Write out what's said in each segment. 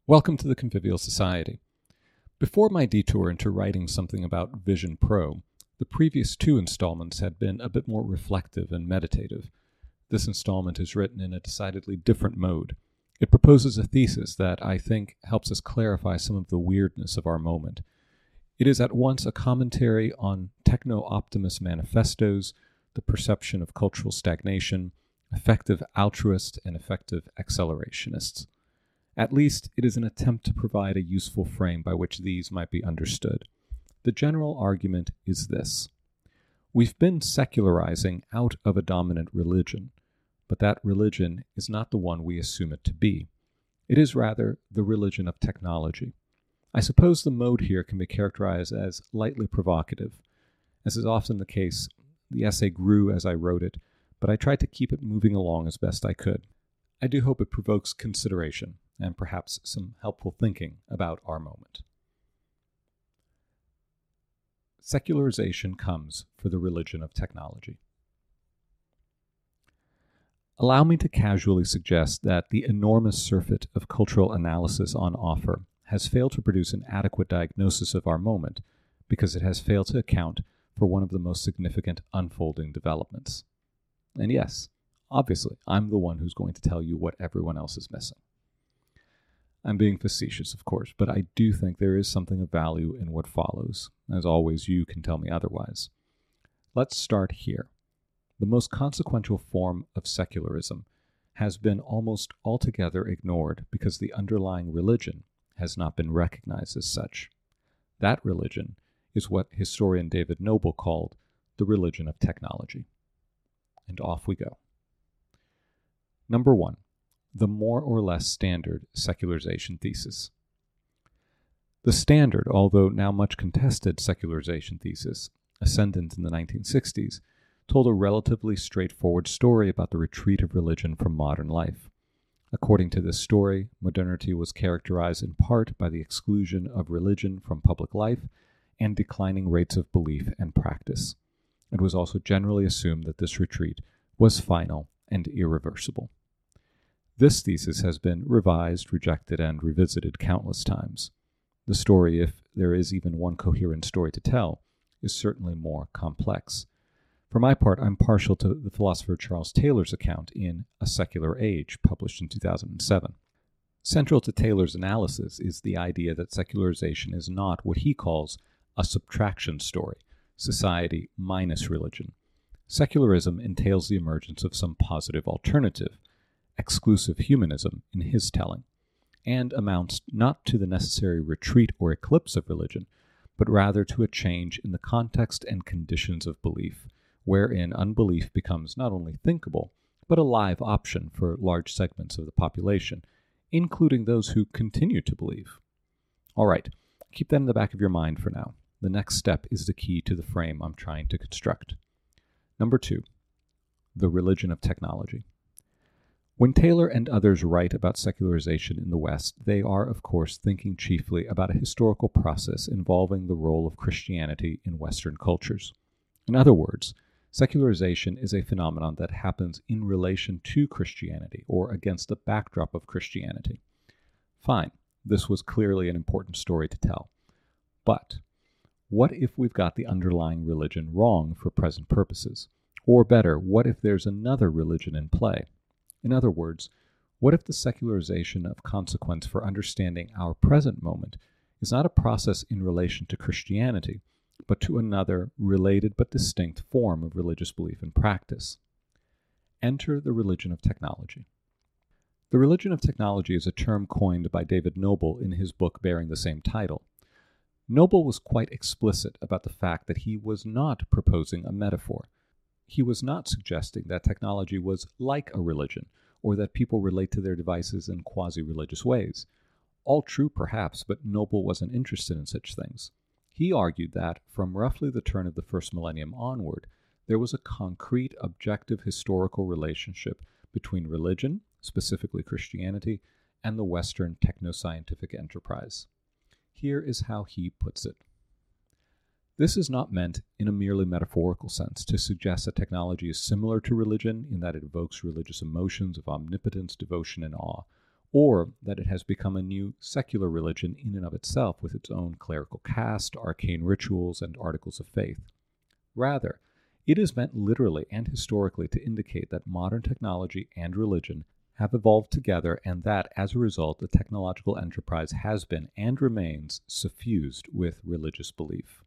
Welcome to the Convivial Society. Before my detour into writing something about Vision Pro, the previous two installments had been a bit more reflective and meditative. This installment is written in a decidedly different mode. It proposes a thesis that I think helps us clarify some of the weirdness of our moment. It is at once a commentary on techno-optimist manifestos, the perception of cultural stagnation, effective altruists, and effective accelerationists. At least, it is an attempt to provide a useful frame by which these might be understood. The general argument is this. We've been secularizing out of a dominant religion, but that religion is not the one we assume it to be. It is rather the religion of technology. I suppose the mode here can be characterized as lightly provocative. As is often the case, the essay grew as I wrote it, but I tried to keep it moving along as best I could. I do hope it provokes consideration and perhaps some helpful thinking about our moment. Secularization comes for the religion of technology. Allow me to casually suggest that the enormous surfeit of cultural analysis on offer has failed to produce an adequate diagnosis of our moment because it has failed to account for one of the most significant unfolding developments. And yes, obviously, I'm the one who's going to tell you what everyone else is missing. I'm being facetious, of course, but I do think there is something of value in what follows. As always, you can tell me otherwise. Let's start here. The most consequential form of secularism has been almost altogether ignored because the underlying religion has not been recognized as such. That religion is what historian David Noble called the religion of technology. And off we go. Number 1. The more or less standard secularization thesis. The standard, although now much contested secularization thesis, ascendant in the 1960s, told a relatively straightforward story about the retreat of religion from modern life. According to this story, modernity was characterized in part by the exclusion of religion from public life and declining rates of belief and practice. It was also generally assumed that this retreat was final and irreversible. This thesis has been revised, rejected, and revisited countless times. The story, if there is even one coherent story to tell, is certainly more complex. For my part, I'm partial to the philosopher Charles Taylor's account in A Secular Age, published in 2007. Central to Taylor's analysis is the idea that secularization is not what he calls a subtraction story, society minus religion. Secularism entails the emergence of some positive alternative, exclusive humanism in his telling, and amounts not to the necessary retreat or eclipse of religion, but rather to a change in the context and conditions of belief, wherein unbelief becomes not only thinkable, but a live option for large segments of the population, including those who continue to believe. All right, keep that in the back of your mind for now. The next step is the key to the frame I'm trying to construct. Number 2, the religion of technology. When Taylor and others write about secularization in the West, they are, of course, thinking chiefly about a historical process involving the role of Christianity in Western cultures. In other words, secularization is a phenomenon that happens in relation to Christianity or against the backdrop of Christianity. Fine, this was clearly an important story to tell. But what if we've got the underlying religion wrong for present purposes? Or better, what if there's another religion in play? In other words, what if the secularization of consequence for understanding our present moment is not a process in relation to Christianity, but to another related but distinct form of religious belief and practice? Enter the religion of technology. The religion of technology is a term coined by David Noble in his book bearing the same title. Noble was quite explicit about the fact that he was not proposing a metaphor. He was not suggesting that technology was like a religion, or that people relate to their devices in quasi-religious ways. All true, perhaps, but Noble wasn't interested in such things. He argued that, from roughly the turn of the first millennium onward, there was a concrete, objective historical relationship between religion, specifically Christianity, and the Western techno-scientific enterprise. Here is how he puts it. This is not meant in a merely metaphorical sense to suggest that technology is similar to religion in that it evokes religious emotions of omnipotence, devotion, and awe, or that it has become a new secular religion in and of itself with its own clerical caste, arcane rituals, and articles of faith. Rather, it is meant literally and historically to indicate that modern technology and religion have evolved together, and that, as a result, the technological enterprise has been and remains suffused with religious belief.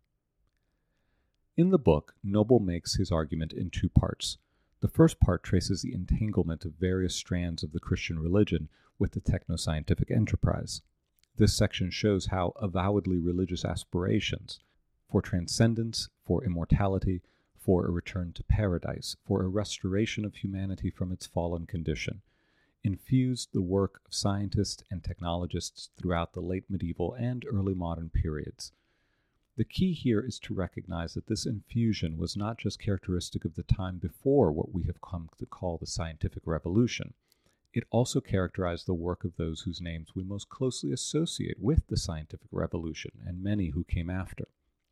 In the book, Noble makes his argument in two parts. The first part traces the entanglement of various strands of the Christian religion with the technoscientific enterprise. This section shows how avowedly religious aspirations for transcendence, for immortality, for a return to paradise, for a restoration of humanity from its fallen condition, infused the work of scientists and technologists throughout the late medieval and early modern periods. The key here is to recognize that this infusion was not just characteristic of the time before what we have come to call the scientific revolution. It also characterized the work of those whose names we most closely associate with the scientific revolution and many who came after.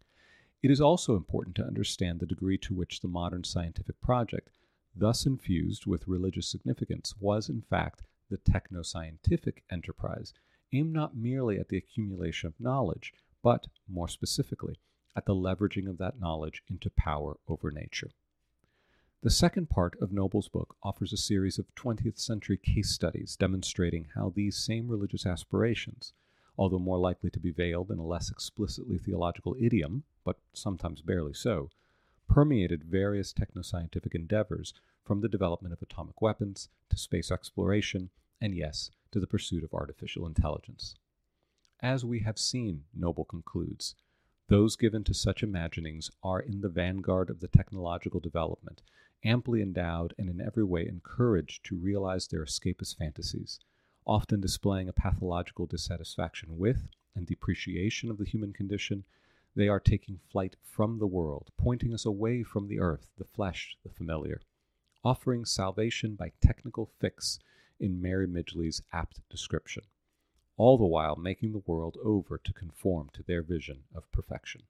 It is also important to understand the degree to which the modern scientific project, thus infused with religious significance, was in fact the technoscientific enterprise, aimed not merely at the accumulation of knowledge, but, more specifically, at the leveraging of that knowledge into power over nature. The second part of Noble's book offers a series of 20th century case studies demonstrating how these same religious aspirations, although more likely to be veiled in a less explicitly theological idiom, but sometimes barely so, permeated various technoscientific endeavors, from the development of atomic weapons to space exploration, and yes, to the pursuit of artificial intelligence. As we have seen, Noble concludes, those given to such imaginings are in the vanguard of the technological development, amply endowed and in every way encouraged to realize their escapist fantasies, often displaying a pathological dissatisfaction with and depreciation of the human condition. They are taking flight from the world, pointing us away from the earth, the flesh, the familiar, offering salvation by technical fix in Mary Midgley's apt description, all the while making the world over to conform to their vision of perfection.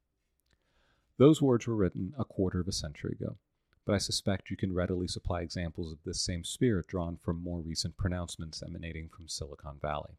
Those words were written a quarter of a century ago, but I suspect you can readily supply examples of this same spirit drawn from more recent pronouncements emanating from Silicon Valley.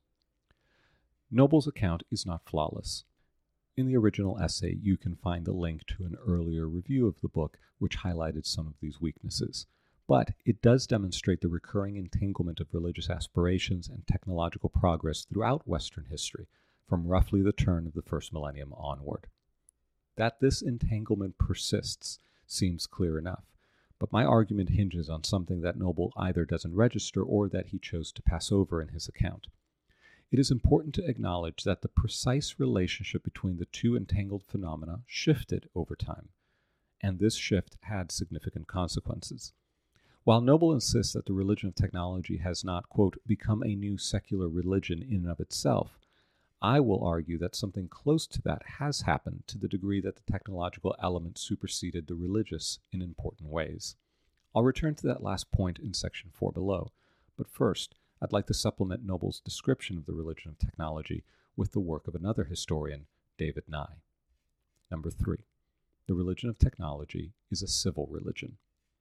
Noble's account is not flawless. In the original essay, you can find a link to an earlier review of the book which highlighted some of these weaknesses. But it does demonstrate the recurring entanglement of religious aspirations and technological progress throughout Western history, from roughly the turn of the first millennium onward. That this entanglement persists seems clear enough, but my argument hinges on something that Noble either doesn't register or that he chose to pass over in his account. It is important to acknowledge that the precise relationship between the two entangled phenomena shifted over time, and this shift had significant consequences. While Noble insists that the religion of technology has not, quote, become a new secular religion in and of itself, I will argue that something close to that has happened to the degree that the technological element superseded the religious in important ways. I'll return to that last point in section 4 below, but first, I'd like to supplement Noble's description of the religion of technology with the work of another historian, David Nye. Number 3. The religion of technology is a civil religion.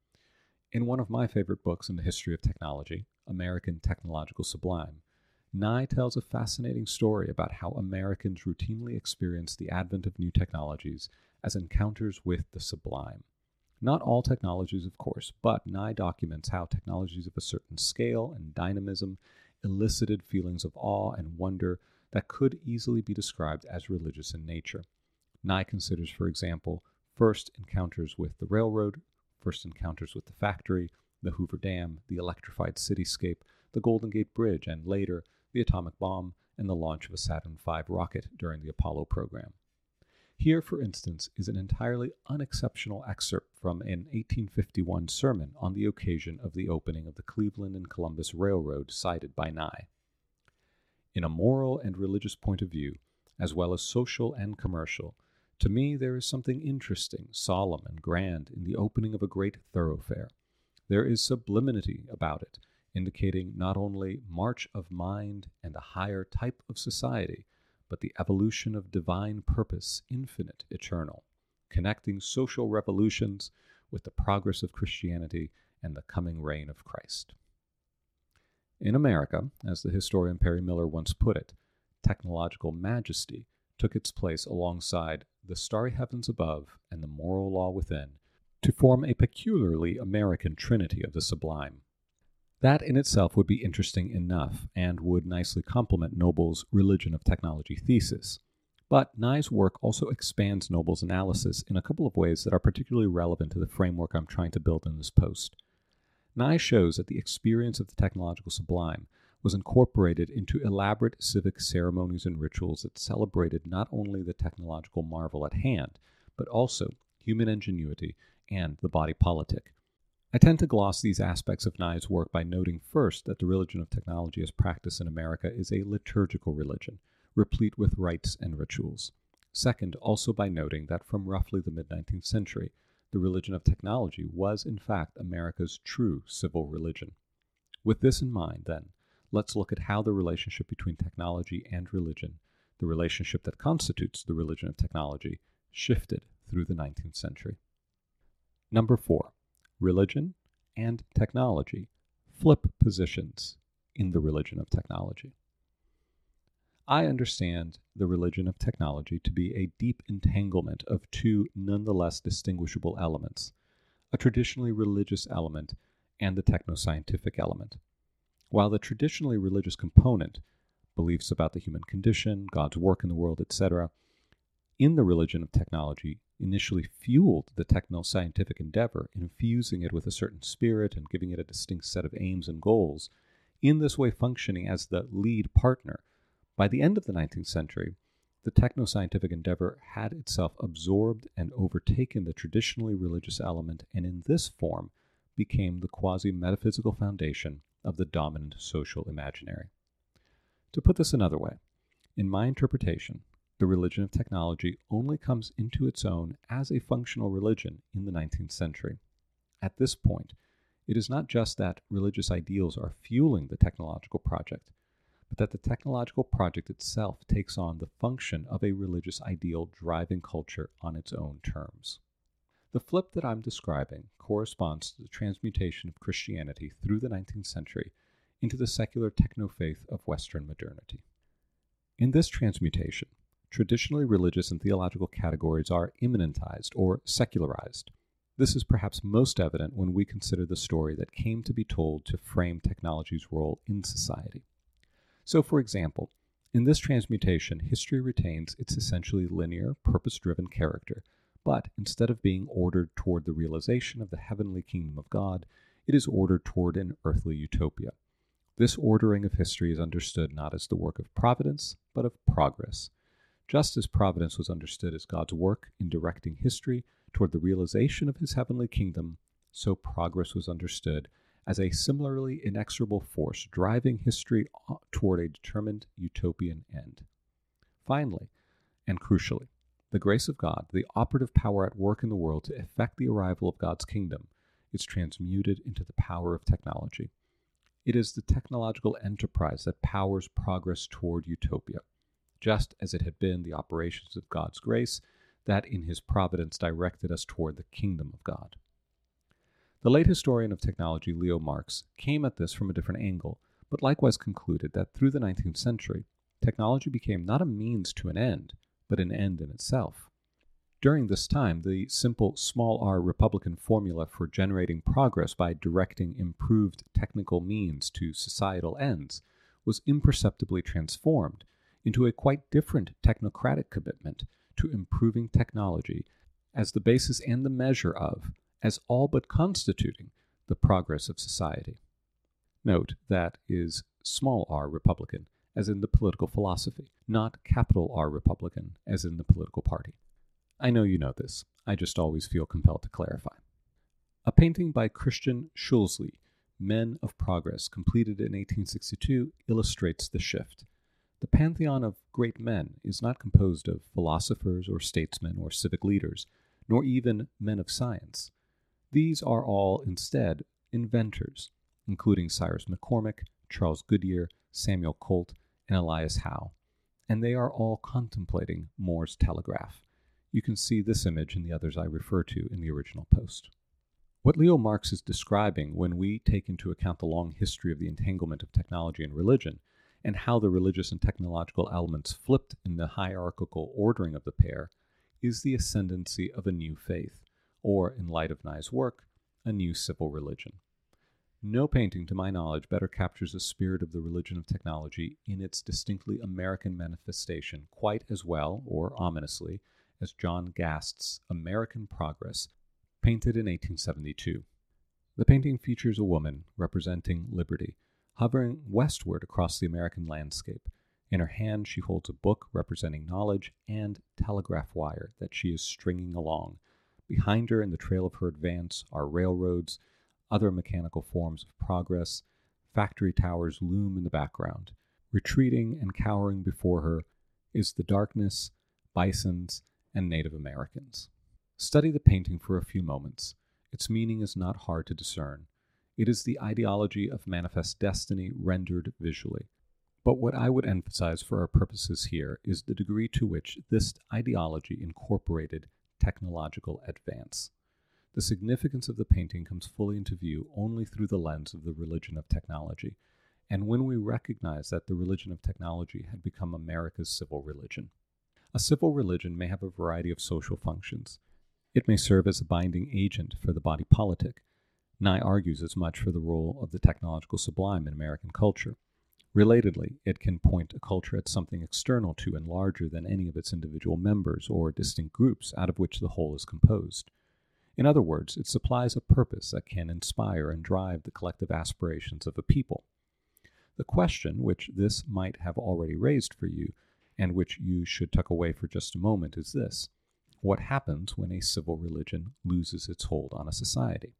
In one of my favorite books in the history of technology, American Technological Sublime, Nye tells a fascinating story about how Americans routinely experience the advent of new technologies as encounters with the sublime. Not all technologies, of course, but Nye documents how technologies of a certain scale and dynamism elicited feelings of awe and wonder that could easily be described as religious in nature. Nye considers, for example, first encounters with the railroad, first encounters with the factory, the Hoover Dam, the electrified cityscape, the Golden Gate Bridge, and later, the atomic bomb and the launch of a Saturn V rocket during the Apollo program. Here, for instance, is an entirely unexceptional excerpt from an 1851 sermon on the occasion of the opening of the Cleveland and Columbus Railroad cited by Nye. In a moral and religious point of view, as well as social and commercial, to me there is something interesting, solemn, and grand in the opening of a great thoroughfare. There is sublimity about it, indicating not only march of mind and a higher type of society, but the evolution of divine purpose, infinite, eternal, connecting social revolutions with the progress of Christianity and the coming reign of Christ. In America, as the historian Perry Miller once put it, technological majesty took its place alongside the starry heavens above and the moral law within to form a peculiarly American trinity of the sublime. That in itself would be interesting enough and would nicely complement Noble's religion of technology thesis. But Nye's work also expands Noble's analysis in a couple of ways that are particularly relevant to the framework I'm trying to build in this post. Nye shows that the experience of the technological sublime was incorporated into elaborate civic ceremonies and rituals that celebrated not only the technological marvel at hand, but also human ingenuity and the body politic. I tend to gloss these aspects of Nye's work by noting first that the religion of technology as practiced in America is a liturgical religion, replete with rites and rituals. Second, also by noting that from roughly the mid-19th century, the religion of technology was in fact America's true civil religion. With this in mind, then, let's look at how the relationship between technology and religion, the relationship that constitutes the religion of technology, shifted through the 19th century. Number 4. Religion and technology flip positions in the religion of technology. I understand the religion of technology to be a deep entanglement of two nonetheless distinguishable elements, a traditionally religious element and the technoscientific element. While the traditionally religious component, beliefs about the human condition, God's work in the world, etc., in the religion of technology initially fueled the techno-scientific endeavor, infusing it with a certain spirit and giving it a distinct set of aims and goals, in this way functioning as the lead partner. By the end of the 19th century, the techno-scientific endeavor had itself absorbed and overtaken the traditionally religious element, and in this form became the quasi-metaphysical foundation of the dominant social imaginary. To put this another way, in my interpretation, the religion of technology only comes into its own as a functional religion in the 19th century. At this point, it is not just that religious ideals are fueling the technological project, but that the technological project itself takes on the function of a religious ideal driving culture on its own terms. The flip that I'm describing corresponds to the transmutation of Christianity through the 19th century into the secular techno-faith of Western modernity. In this transmutation, traditionally religious and theological categories are immanentized or secularized. This is perhaps most evident when we consider the story that came to be told to frame technology's role in society. So, for example, in this transmutation, history retains its essentially linear, purpose-driven character, but instead of being ordered toward the realization of the heavenly kingdom of God, it is ordered toward an earthly utopia. This ordering of history is understood not as the work of providence, but of progress. Just as providence was understood as God's work in directing history toward the realization of his heavenly kingdom, so progress was understood as a similarly inexorable force driving history toward a determined utopian end. Finally, and crucially, the grace of God, the operative power at work in the world to effect the arrival of God's kingdom, is transmuted into the power of technology. It is the technological enterprise that powers progress toward utopia, just as it had been the operations of God's grace that in his providence directed us toward the kingdom of God. The late historian of technology Leo Marx came at this from a different angle, but likewise concluded that through the 19th century, technology became not a means to an end, but an end in itself. During this time, the simple small r Republican formula for generating progress by directing improved technical means to societal ends was imperceptibly transformed into a quite different technocratic commitment to improving technology as the basis and the measure of, as all but constituting, the progress of society. Note that is small r Republican, as in the political philosophy, not capital R Republican, as in the political party. I know you know this. I just always feel compelled to clarify. A painting by Christian Schulze, Men of Progress, completed in 1862, illustrates the shift. The pantheon of great men is not composed of philosophers or statesmen or civic leaders, nor even men of science. These are all, instead, inventors, including Cyrus McCormick, Charles Goodyear, Samuel Colt, and Elias Howe, and they are all contemplating Moore's telegraph. You can see this image and the others I refer to in the original post. What Leo Marx is describing when we take into account the long history of the entanglement of technology and religion, and how the religious and technological elements flipped in the hierarchical ordering of the pair, is the ascendancy of a new faith, or, in light of Nye's work, a new civil religion. No painting, to my knowledge, better captures the spirit of the religion of technology in its distinctly American manifestation quite as well, or ominously, as John Gast's American Progress, painted in 1872. The painting features a woman representing liberty, hovering westward across the American landscape. In her hand she holds a book representing knowledge and telegraph wire that she is stringing along. Behind her, in the trail of her advance, are railroads, other mechanical forms of progress. Factory towers loom in the background. Retreating and cowering before her is the darkness, bisons, and Native Americans. Study the painting for a few moments. Its meaning is not hard to discern. It is the ideology of manifest destiny rendered visually. But what I would emphasize for our purposes here is the degree to which this ideology incorporated technological advance. The significance of the painting comes fully into view only through the lens of the religion of technology, and when we recognize that the religion of technology had become America's civil religion. A civil religion may have a variety of social functions. It may serve as a binding agent for the body politic. Nye argues as much for the role of the technological sublime in American culture. Relatedly, it can point a culture at something external to and larger than any of its individual members or distinct groups out of which the whole is composed. In other words, it supplies a purpose that can inspire and drive the collective aspirations of a people. The question, which this might have already raised for you, and which you should tuck away for just a moment, is this: what happens when a civil religion loses its hold on a society?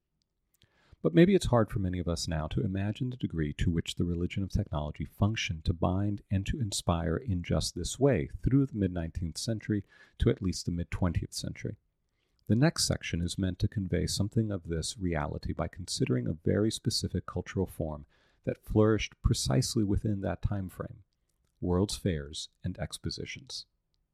But maybe it's hard for many of us now to imagine the degree to which the religion of technology functioned to bind and to inspire in just this way through the mid-19th century to at least the mid-20th century. The next section is meant to convey something of this reality by considering a very specific cultural form that flourished precisely within that time frame: World's Fairs and Expositions.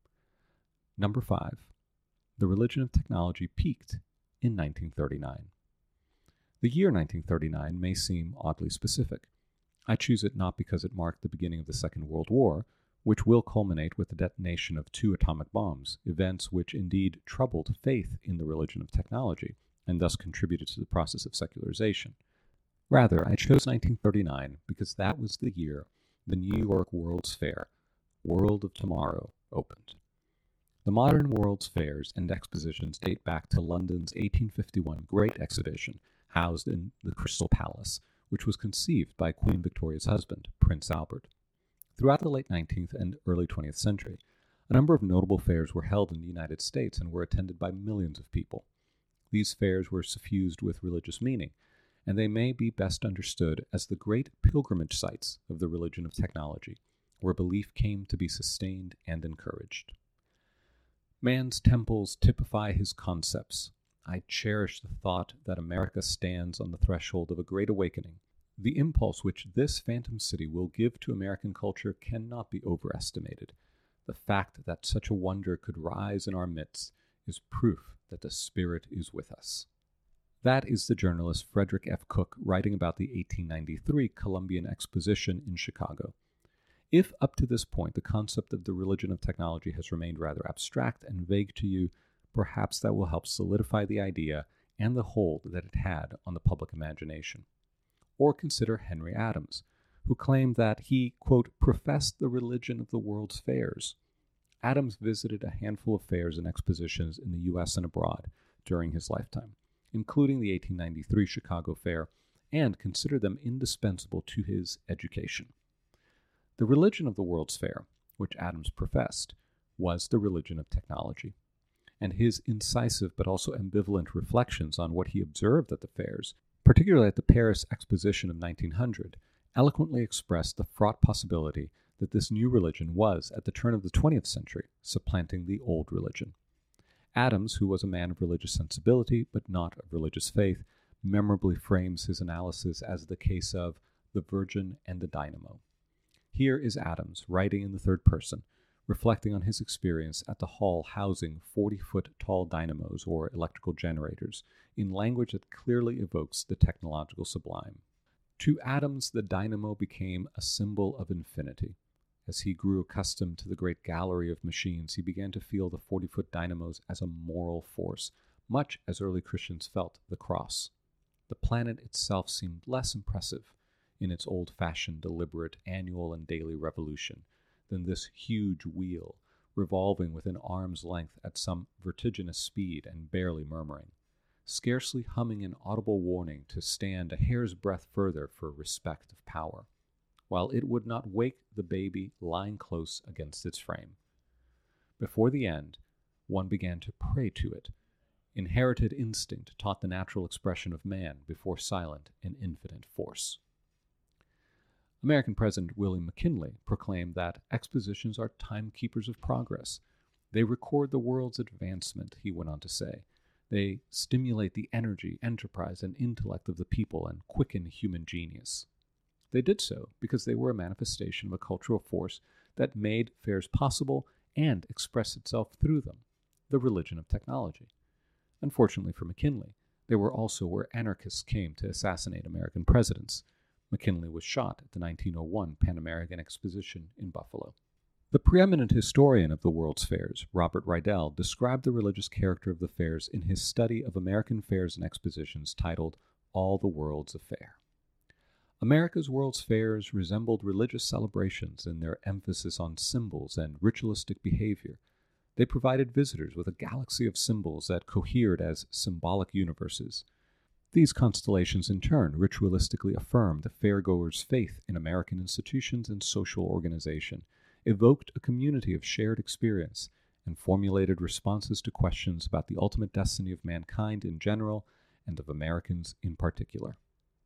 Number 5. The religion of technology peaked in 1939. The year 1939 may seem oddly specific. I choose it not because it marked the beginning of the Second World War, which will culminate with the detonation of 2 atomic bombs, events which indeed troubled faith in the religion of technology, and thus contributed to the process of secularization. Rather, I chose 1939 because that was the year the New York World's Fair, World of Tomorrow, opened. The modern World's Fairs and Expositions date back to London's 1851 Great Exhibition, housed in the Crystal Palace, which was conceived by Queen Victoria's husband, Prince Albert. Throughout the late 19th and early 20th century, a number of notable fairs were held in the United States and were attended by millions of people. These fairs were suffused with religious meaning, and they may be best understood as the great pilgrimage sites of the religion of technology, where belief came to be sustained and encouraged. Man's temples typify his concepts. I cherish the thought that America stands on the threshold of a great awakening. The impulse which this phantom city will give to American culture cannot be overestimated. The fact that such a wonder could rise in our midst is proof that the Spirit is with us. That is the journalist Frederick F. Cook writing about the 1893 Columbian Exposition in Chicago. If up to this point the concept of the religion of technology has remained rather abstract and vague to you, perhaps that will help solidify the idea and the hold that it had on the public imagination. Or consider Henry Adams, who claimed that he, quote, professed the religion of the World's Fairs. Adams visited a handful of fairs and expositions in the U.S. and abroad during his lifetime, including the 1893 Chicago Fair, and considered them indispensable to his education. The religion of the World's Fair, which Adams professed, was the religion of technology, and his incisive but also ambivalent reflections on what he observed at the fairs, particularly at the Paris Exposition of 1900, eloquently expressed the fraught possibility that this new religion was, at the turn of the 20th century, supplanting the old religion. Adams, who was a man of religious sensibility but not of religious faith, memorably frames his analysis as the case of the Virgin and the Dynamo. Here is Adams, writing in the third person, reflecting on his experience at the hall housing 40-foot-tall dynamos or electrical generators in language that clearly evokes the technological sublime. To Adams, the dynamo became a symbol of infinity. As he grew accustomed to the great gallery of machines, he began to feel the 40-foot dynamos as a moral force, much as early Christians felt the cross. The planet itself seemed less impressive in its old-fashioned, deliberate, annual and daily revolution than this huge wheel, revolving within arm's length at some vertiginous speed and barely murmuring, scarcely humming an audible warning to stand a hair's breadth further for respect of power, while it would not wake the baby lying close against its frame. Before the end, one began to pray to it. Inherited instinct taught the natural expression of man before silent and infinite force. American President William McKinley proclaimed that expositions are timekeepers of progress. They record the world's advancement, he went on to say. They stimulate the energy, enterprise, and intellect of the people and quicken human genius. They did so because they were a manifestation of a cultural force that made fairs possible and expressed itself through them, the religion of technology. Unfortunately for McKinley, they were also where anarchists came to assassinate American presidents. McKinley was shot at the 1901 Pan American Exposition in Buffalo. The preeminent historian of the World's Fairs, Robert Rydell, described the religious character of the fairs in his study of American fairs and expositions titled All the World's a Fair. America's World's Fairs resembled religious celebrations in their emphasis on symbols and ritualistic behavior. They provided visitors with a galaxy of symbols that cohered as symbolic universes. These constellations, in turn, ritualistically affirmed the fairgoer's faith in American institutions and social organization, evoked a community of shared experience, and formulated responses to questions about the ultimate destiny of mankind in general and of Americans in particular.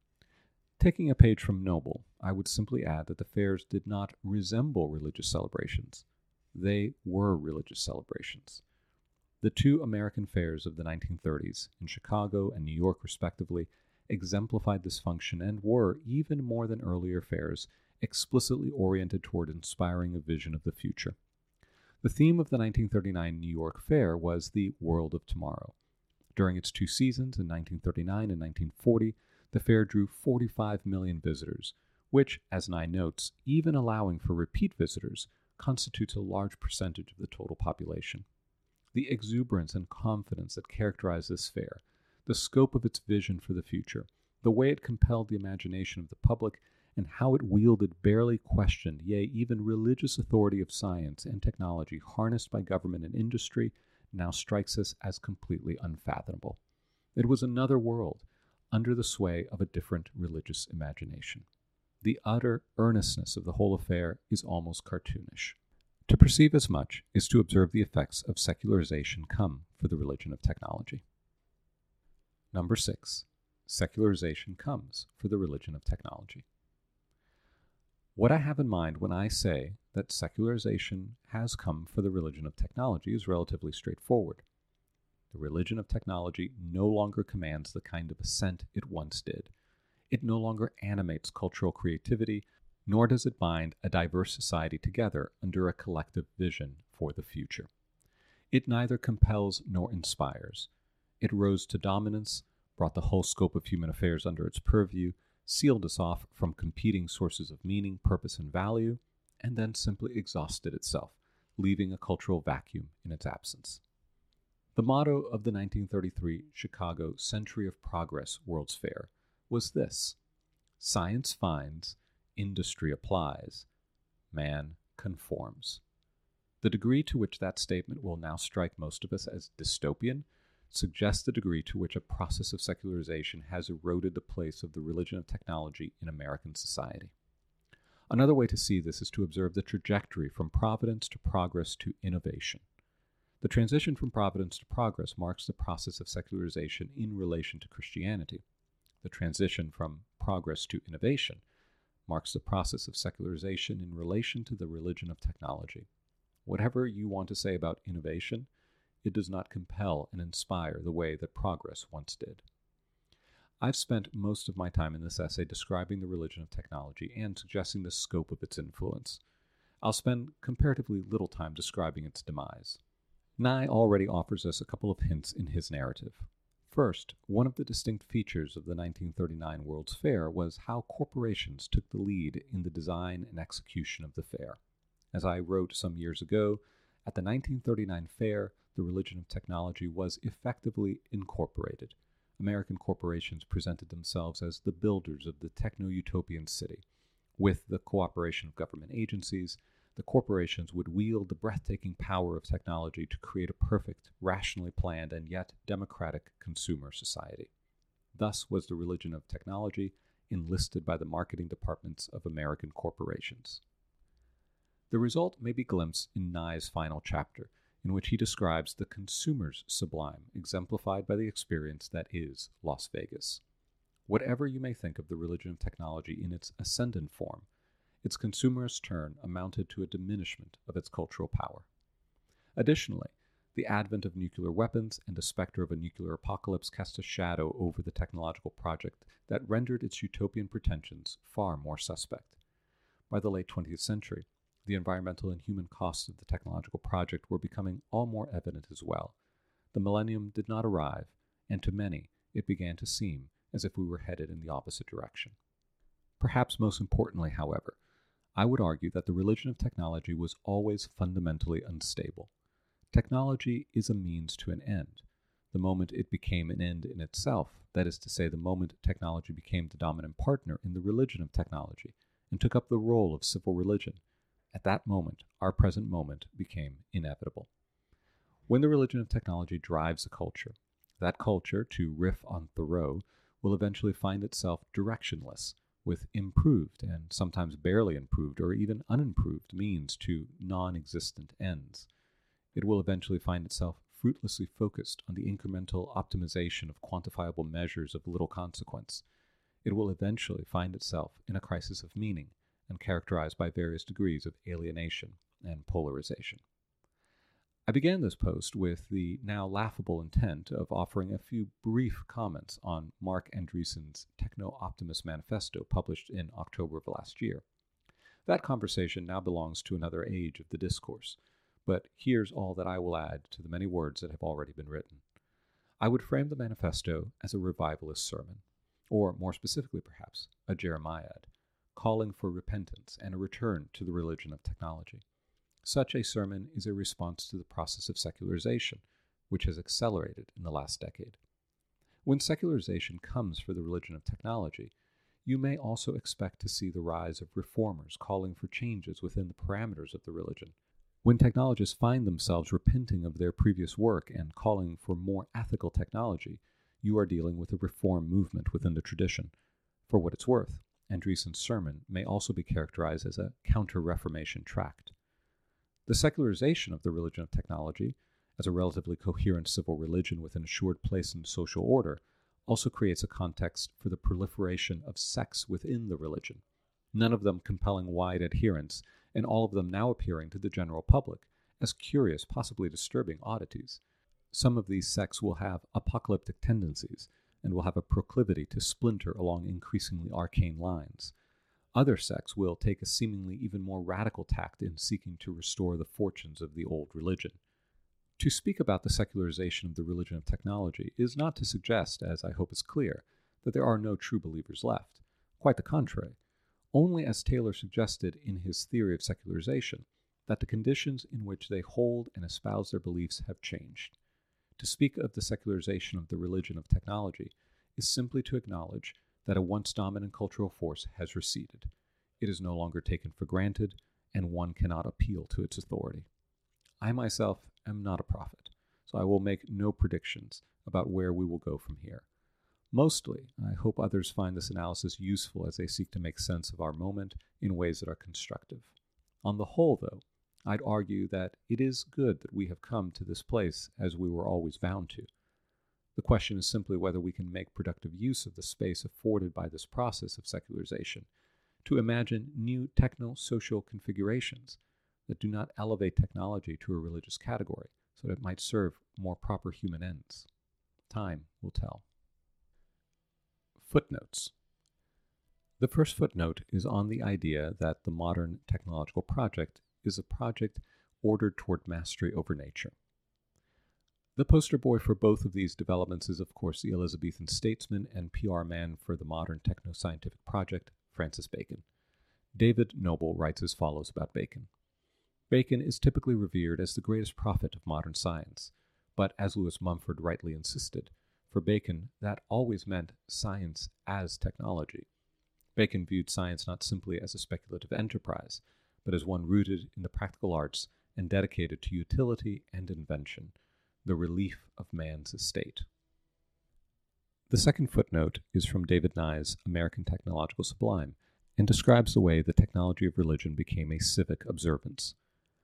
Taking a page from Noble, I would simply add that the fairs did not resemble religious celebrations. They were religious celebrations. The two American fairs of the 1930s, in Chicago and New York respectively, exemplified this function and were, even more than earlier fairs, explicitly oriented toward inspiring a vision of the future. The theme of the 1939 New York Fair was the World of Tomorrow. During its two seasons, in 1939 and 1940, the fair drew 45 million visitors, which, as Nye notes, even allowing for repeat visitors, constitutes a large percentage of the total population. The exuberance and confidence that characterized this fair, the scope of its vision for the future, the way it compelled the imagination of the public, and how it wielded barely questioned, yea, even religious authority of science and technology harnessed by government and industry, now strikes us as completely unfathomable. It was another world, under the sway of a different religious imagination. The utter earnestness of the whole affair is almost cartoonish. To perceive as much is to observe the effects of secularization come for the religion of technology. Number 6. Secularization comes for the religion of technology. What I have in mind when I say that secularization has come for the religion of technology is relatively straightforward. The religion of technology no longer commands the kind of assent it once did. It no longer animates cultural creativity, nor does it bind a diverse society together under a collective vision for the future. It neither compels nor inspires. It rose to dominance, brought the whole scope of human affairs under its purview, sealed us off from competing sources of meaning, purpose, and value, and then simply exhausted itself, leaving a cultural vacuum in its absence. The motto of the 1933 Chicago Century of Progress World's Fair was this: science finds, industry applies, man conforms. The degree to which that statement will now strike most of us as dystopian suggests the degree to which a process of secularization has eroded the place of the religion of technology in American society. Another way to see this is to observe the trajectory from providence to progress to innovation. The transition from providence to progress marks the process of secularization in relation to Christianity. The transition from progress to innovation marks the process of secularization in relation to the religion of technology. Whatever you want to say about innovation, it does not compel and inspire the way that progress once did. I've spent most of my time in this essay describing the religion of technology and suggesting the scope of its influence. I'll spend comparatively little time describing its demise. Nye already offers us a couple of hints in his narrative. First, one of the distinct features of the 1939 World's Fair was how corporations took the lead in the design and execution of the fair. As I wrote some years ago, at the 1939 fair, the religion of technology was effectively incorporated. American corporations presented themselves as the builders of the techno-utopian city. With the cooperation of government agencies, the corporations would wield the breathtaking power of technology to create a perfect, rationally planned, and yet democratic consumer society. Thus was the religion of technology enlisted by the marketing departments of American corporations. The result may be glimpsed in Nye's final chapter, in which he describes the consumer's sublime, exemplified by the experience that is Las Vegas. Whatever you may think of the religion of technology in its ascendant form, its consumerist turn amounted to a diminishment of its cultural power. Additionally, the advent of nuclear weapons and the specter of a nuclear apocalypse cast a shadow over the technological project that rendered its utopian pretensions far more suspect. By the late 20th century, the environmental and human costs of the technological project were becoming all more evident as well. The millennium did not arrive, and to many, it began to seem as if we were headed in the opposite direction. Perhaps most importantly, however, I would argue that the religion of technology was always fundamentally unstable. Technology is a means to an end. The moment it became an end in itself, that is to say, the moment technology became the dominant partner in the religion of technology and took up the role of civil religion, at that moment, our present moment became inevitable. When the religion of technology drives a culture, that culture, to riff on Thoreau, will eventually find itself directionless, with improved and sometimes barely improved or even unimproved means to non-existent ends. It will eventually find itself fruitlessly focused on the incremental optimization of quantifiable measures of little consequence. It will eventually find itself in a crisis of meaning and characterized by various degrees of alienation and polarization. I began this post with the now laughable intent of offering a few brief comments on Marc Andreessen's Techno-Optimist Manifesto published in October of last year. That conversation now belongs to another age of the discourse, but here's all that I will add to the many words that have already been written. I would frame the manifesto as a revivalist sermon, or more specifically perhaps, a Jeremiad, calling for repentance and a return to the religion of technology. Such a sermon is a response to the process of secularization, which has accelerated in the last decade. When secularization comes for the religion of technology, you may also expect to see the rise of reformers calling for changes within the parameters of the religion. When technologists find themselves repenting of their previous work and calling for more ethical technology, you are dealing with a reform movement within the tradition. For what it's worth, Andreessen's sermon may also be characterized as a counter-Reformation tract. The secularization of the religion of technology, as a relatively coherent civil religion with an assured place in social order, also creates a context for the proliferation of sects within the religion, none of them compelling wide adherence, and all of them now appearing to the general public as curious, possibly disturbing oddities. Some of these sects will have apocalyptic tendencies and will have a proclivity to splinter along increasingly arcane lines. Other sects will take a seemingly even more radical tact in seeking to restore the fortunes of the old religion. To speak about the secularization of the religion of technology is not to suggest, as I hope is clear, that there are no true believers left. Quite the contrary. Only, as Taylor suggested in his theory of secularization, that the conditions in which they hold and espouse their beliefs have changed. To speak of the secularization of the religion of technology is simply to acknowledge that a once dominant cultural force has receded. It is no longer taken for granted, and one cannot appeal to its authority. I myself am not a prophet, so I will make no predictions about where we will go from here. Mostly, I hope others find this analysis useful as they seek to make sense of our moment in ways that are constructive. On the whole, though, I'd argue that it is good that we have come to this place as we were always bound to. The question is simply whether we can make productive use of the space afforded by this process of secularization to imagine new techno-social configurations that do not elevate technology to a religious category so that it might serve more proper human ends. Time will tell. Footnotes. The first footnote is on the idea that the modern technological project is a project ordered toward mastery over nature. The poster boy for both of these developments is, of course, the Elizabethan statesman and PR man for the modern techno-scientific project, Francis Bacon. David Noble writes as follows about Bacon. Bacon is typically revered as the greatest prophet of modern science, but as Lewis Mumford rightly insisted, for Bacon that always meant science as technology. Bacon viewed science not simply as a speculative enterprise, but as one rooted in the practical arts and dedicated to utility and invention, the relief of man's estate. The second footnote is from David Nye's American Technological Sublime and describes the way the technology of religion became a civic observance.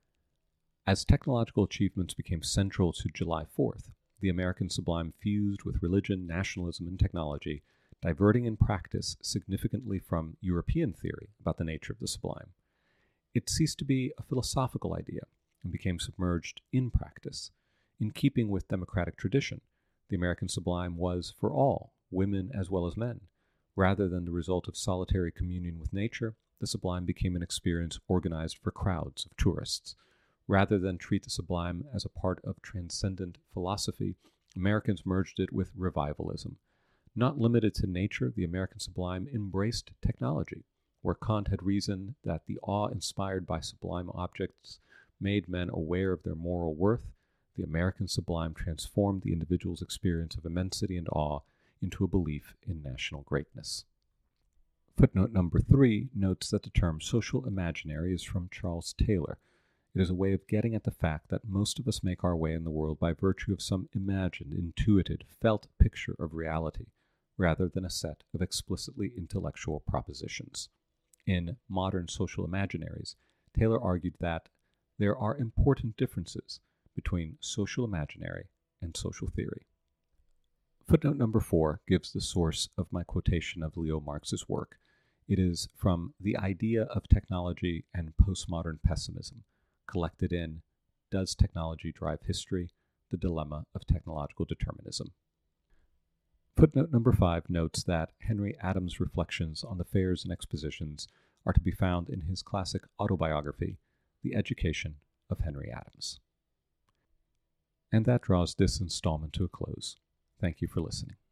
As technological achievements became central to July 4th, the American Sublime fused with religion, nationalism, and technology, diverting in practice significantly from European theory about the nature of the sublime. It ceased to be a philosophical idea and became submerged in practice. In keeping with democratic tradition, the American Sublime was for all, women as well as men. Rather than the result of solitary communion with nature, the Sublime became an experience organized for crowds of tourists. Rather than treat the Sublime as a part of transcendent philosophy, Americans merged it with revivalism. Not limited to nature, the American Sublime embraced technology, where Kant had reasoned that the awe inspired by sublime objects made men aware of their moral worth. The American Sublime transformed the individual's experience of immensity and awe into a belief in national greatness. Footnote number 3 notes that the term social imaginary is from Charles Taylor. It is a way of getting at the fact that most of us make our way in the world by virtue of some imagined, intuited, felt picture of reality, rather than a set of explicitly intellectual propositions. In Modern Social Imaginaries, Taylor argued that there are important differences between social imaginary and social theory. Footnote number 4 gives the source of my quotation of Leo Marx's work. It is from The Idea of Technology and Postmodern Pessimism, collected in Does Technology Drive History? The Dilemma of Technological Determinism. Footnote number 5 notes that Henry Adams' reflections on the fairs and expositions are to be found in his classic autobiography, The Education of Henry Adams. And that draws this installment to a close. Thank you for listening.